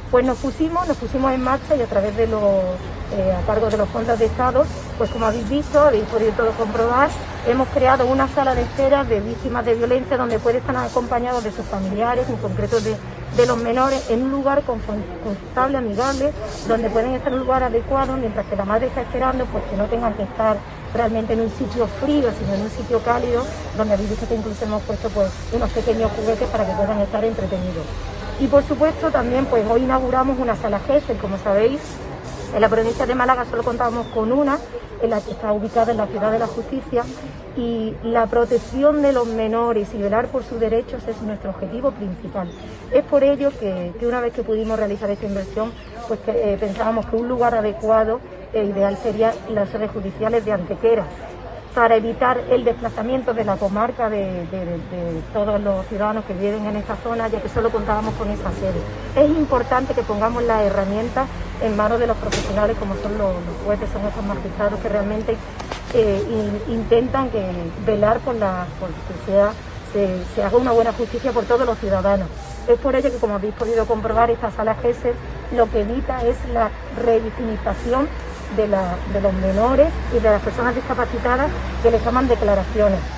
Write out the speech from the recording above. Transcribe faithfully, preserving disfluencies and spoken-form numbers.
Pues nos pusimos, nos pusimos en marcha y a través de los, eh, a cargo de los fondos de Estado, pues como habéis visto, habéis podido todo comprobar, hemos creado una sala de espera de víctimas de violencia donde pueden estar acompañados de sus familiares, en concreto de, de los menores, en un lugar confortable, amigable, donde pueden estar en un lugar adecuado, mientras que la madre está esperando, pues que no tengan que estar realmente en un sitio frío, sino en un sitio cálido, donde habéis visto que incluso hemos puesto pues unos pequeños juguetes para que puedan estar entretenidos. Y por supuesto también pues hoy inauguramos una sala GESEL, como sabéis, en la provincia de Málaga solo contábamos con una, en la que está ubicada en la Ciudad de la Justicia, y la protección de los menores y velar por sus derechos es nuestro objetivo principal. Es por ello que, que una vez que pudimos realizar esta inversión, pues que, eh, pensábamos que un lugar adecuado e ideal sería las sedes judiciales de Antequera, para evitar el desplazamiento de la comarca de, de, de, de todos los ciudadanos que viven en esta zona, ya que solo contábamos con esa sede. Es importante que pongamos las herramientas en manos de los profesionales, como son los, los jueces, son estos magistrados que realmente eh, in, intentan que, velar por, la, por que sea, se, se haga una buena justicia por todos los ciudadanos. Es por ello que, como habéis podido comprobar, esta sala GESEL lo que evita es la revictimización de, la, de los menores y de las personas discapacitadas que les toman declaraciones.